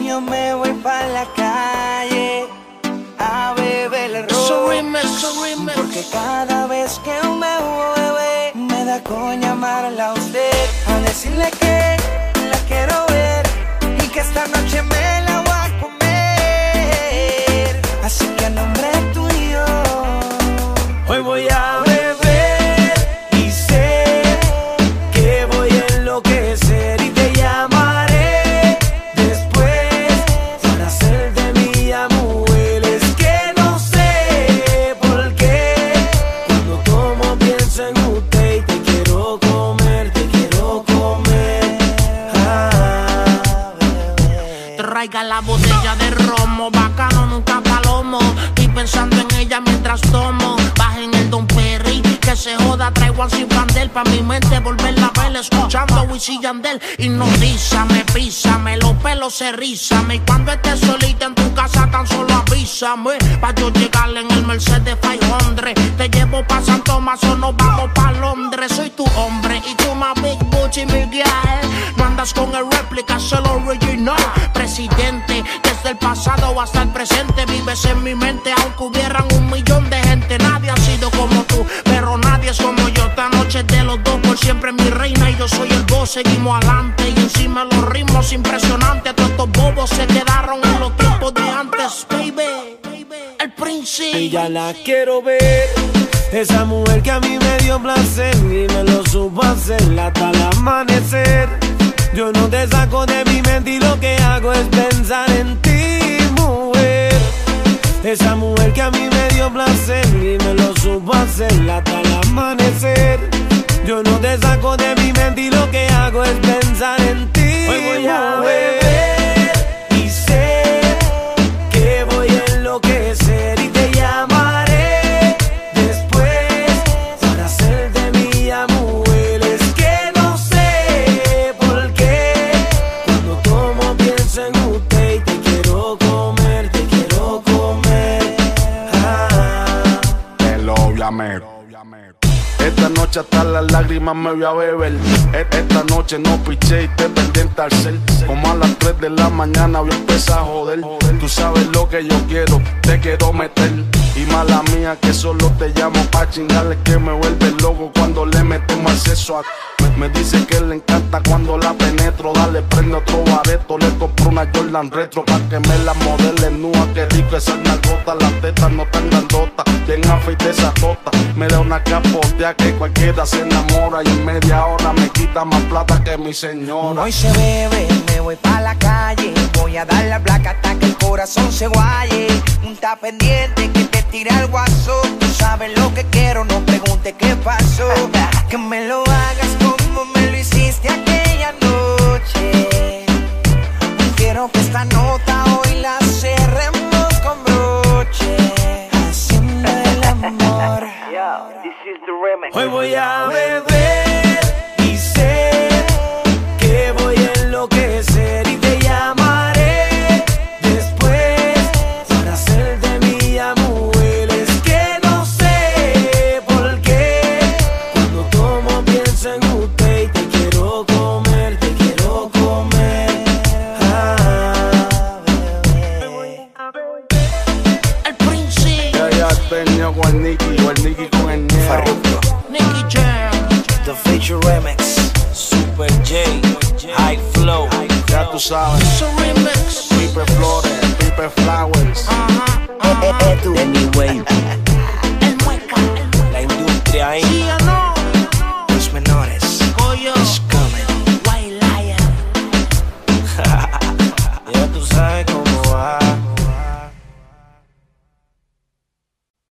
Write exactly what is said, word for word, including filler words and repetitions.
yo me voy pa' la calle a beber ron. Porque cada vez que me bebe me da con llamarla a usted, a decirle que la quiero ver y que esta noche me la voy a comer. Así que a nombre tuyo hoy voy a beber y sé que voy a enloquecer y te llamaré después para hacer de mi mujer. Es que no sé por qué cuando tomo pienso en usted y te quiero comer, te quiero comer. Ah, traiga la botella de romo, bacano nunca palomo. Estoy pensando en ella mientras tomo. Bajen el Don Perry, que se joda, traigo al Candel pa' mi mente volverla a ver, escuchando Wisin y Yandel. Hipnotízame, písame, los pelos se rízame. Y cuando estés solita en tu casa tan solo avísame, pa' yo llegarle en el Mercedes quinientos. Te llevo pa' San Tomás o nos vamos pa' Londres. Soy tu hombre y tú más Big Booty Miguel. No andas con el réplica, es el original. Presidente, desde el pasado hasta el presente vives en mi mente. Aunque hubieran un millón de gente, nadie ha sido como tú, pero nadie es como yo. Esta noche de los dos, por siempre mi reina y yo soy el boss. Seguimos adelante y encima los ritmos impresionantes. Todos estos bobos se quedaron en los tiempos de antes, baby. El príncipe. Ella la quiero ver, esa mujer que a mí me dio placer y me lo supo hacer hasta el amanecer. Yo no te saco de mi mente y lo que hago es pensar en ti, mujer. Esa mujer que a mí me dio placer y me lo supo hacer hasta el amanecer. Yo no te saco de mi mente y lo que hago es pensar en ti. Hoy voy a beber y sé que voy a enloquecer y te llamaré después para hacer de mi mujer. Es que no sé por qué cuando tomo pienso en usted y te quiero comer, te quiero comer. Ah. Hello, llame. Esta noche hasta las lágrimas me voy a beber. Esta noche no piché y te pendiente al cel. Como a las tres de la mañana voy a empezar a joder. Tú sabes lo que yo quiero, te quiero meter. Y mala mía que solo te llamo pa' chingarle, que me vuelve loco cuando le metemos acceso a... Me dice que le encanta cuando la penetro. Dale, prende otro bareto. Le compro una Jordan retro pa' que me la modele nua. Qué rico esa nalgota, las tetas no tan grandotas. Bien afeite esa tota. Me da una capotea que cualquiera se enamora. Y en media hora me quita más plata que mi señora. Hoy se bebe, me voy pa' la calle. Voy a dar la placa hasta que el corazón se guaye. Un ta pendiente que te tira el guaso. Tú sabes lo que quiero, no preguntes qué pasó. Que me lo hagas como me lo hiciste aquella noche. Quiero que esta nota hoy la cerremos con broche, haciendo el amor. Hoy voy a beber y sé que voy a enloquecer y te llamaré después para hacer de mi mujer. Es que no sé por qué cuando tomo pienso en usted y te quiero comer, te quiero comer. Ah, bebé. El príncipe. Ya ya tenía con el Nicky, o el Nicky con el Neo. Farruko, Nicky Jam. The Feature Remix, Super J, High Flow. Ya tú sabes, It's a remix. Pipe Flores, Pipe Flowers. Ajá.